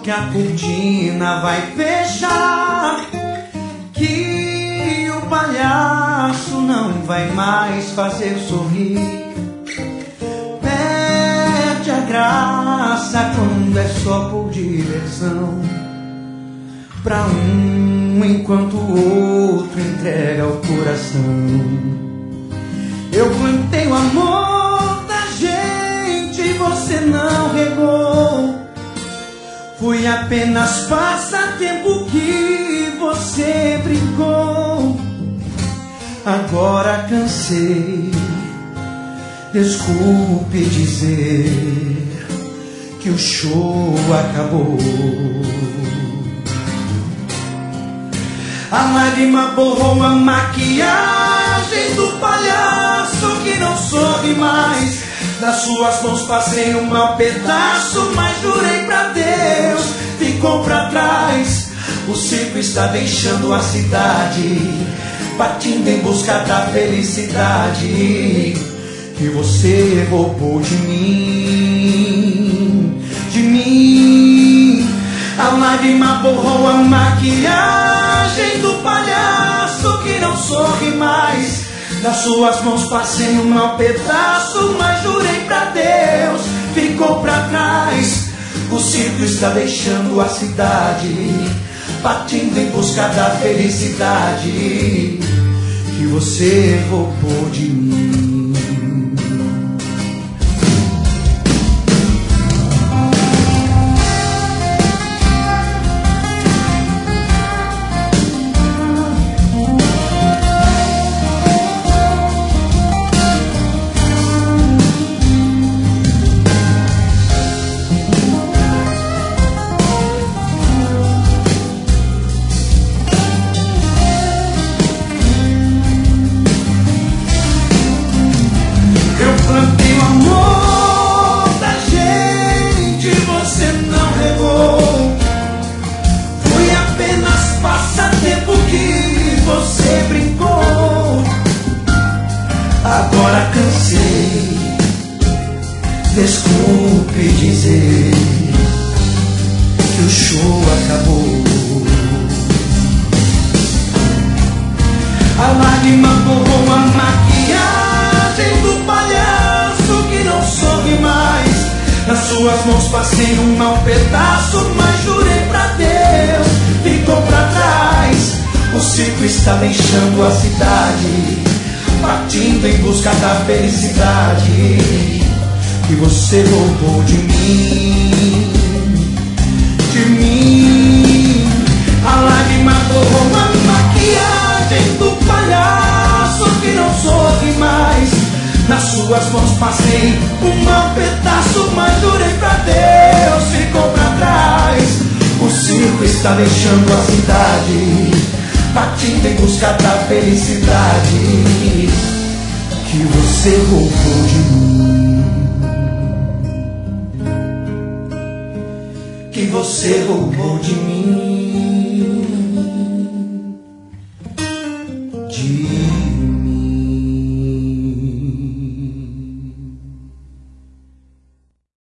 que a cortina vai fechar, que o palhaço não vai mais fazer sorrir. Perde a graça quando é só por diversão, pra um enquanto o outro entrega o coração. Eu plantei o amor da gente e você não regou. Foi apenas passatempo que você brincou. Agora cansei, desculpe dizer que o show acabou. A lágrima borrou a maquiagem do palhaço que não sorri mais. Das suas mãos passei um mau pedaço, mas jurei pra Deus, ficou pra trás. O circo está deixando a cidade, partindo em busca da felicidade que você roubou de mim, de mim. A lágrima borrou a maquiagem do palhaço que não sorri mais. Das suas mãos passei um mau pedaço, mas jurei pra Deus, ficou pra trás. O circo está deixando a cidade, partindo em busca da felicidade que você roubou de mim. Agora cansei, desculpe dizer que o show acabou. A lágrima borrou a maquiagem do palhaço que não sorri mais. Nas suas mãos passei um mau pedaço, mas jurei pra Deus, ficou pra trás. O circo está deixando a cidade, partindo em busca da felicidade que você roubou de mim, de mim. A lágrima borrou a maquiagem do palhaço que não sorri mais. Nas suas mãos passei um mau pedaço, mas jurei pra Deus, ficou pra trás. O circo está deixando a cidade, partindo em busca da felicidade que você roubou de mim, que você roubou de mim.